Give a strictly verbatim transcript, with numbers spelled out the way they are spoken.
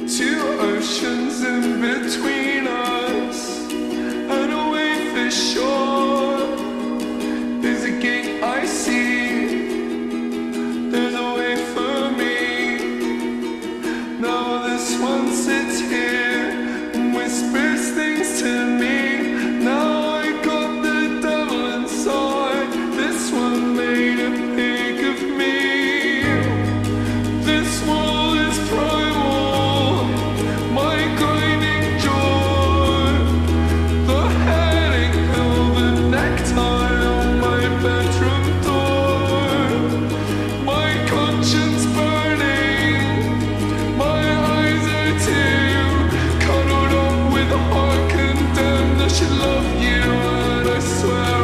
Two oceans in between us, and away for shore. There's a gate I see, there's a way for me. Now this one sits here and whispers things to me. Now I got the devil inside. This one made a pig of me. This wall is primal, my grinding jaw. The headache pill, the necktie on my bedroom door. My conscience burning, my eyes are too cuddled up with a heart condemned. I should love you, and I swear